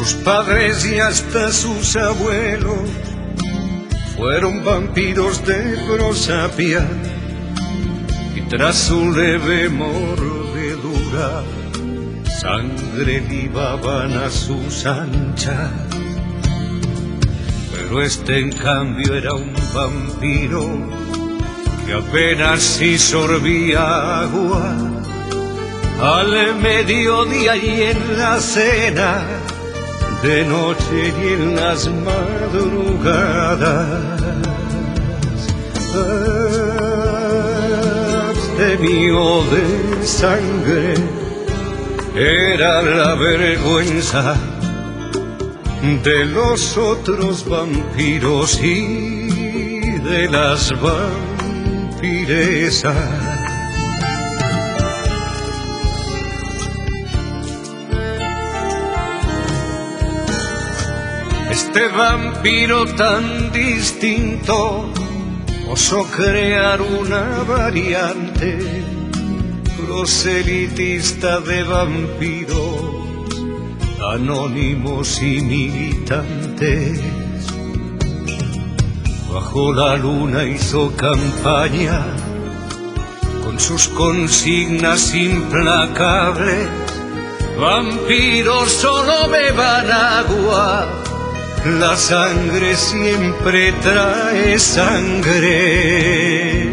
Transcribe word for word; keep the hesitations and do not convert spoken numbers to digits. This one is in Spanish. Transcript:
sus padres y hasta sus abuelos fueron vampiros de prosapia, y tras su leve mordedura sangre libaban a sus anchas. Pero este en cambio era un vampiro que apenas si sorbía agua al mediodía y en la cena, de noche y en las madrugadas. Abstemio de sangre era la vergüenza de los otros vampiros y de las vampiresas. Este vampiro tan distinto osó crear una variante proselitista de vampiros anónimos y militantes. Bajo la luna hizo campaña con sus consignas implacables: vampiros solo beban agua, la sangre siempre trae sangre.